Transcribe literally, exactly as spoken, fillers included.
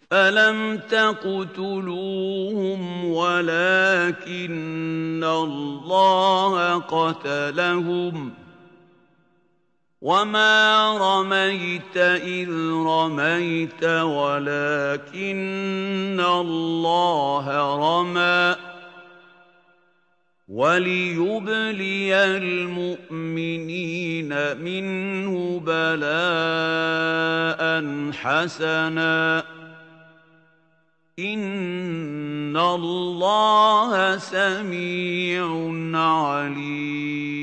فلم تقتلوهم ولكن الله قتلهم وما رميت إذ رميت ولكن الله رمى وليبلي المؤمنين منه بلاء حسنا إن الله سميع عليم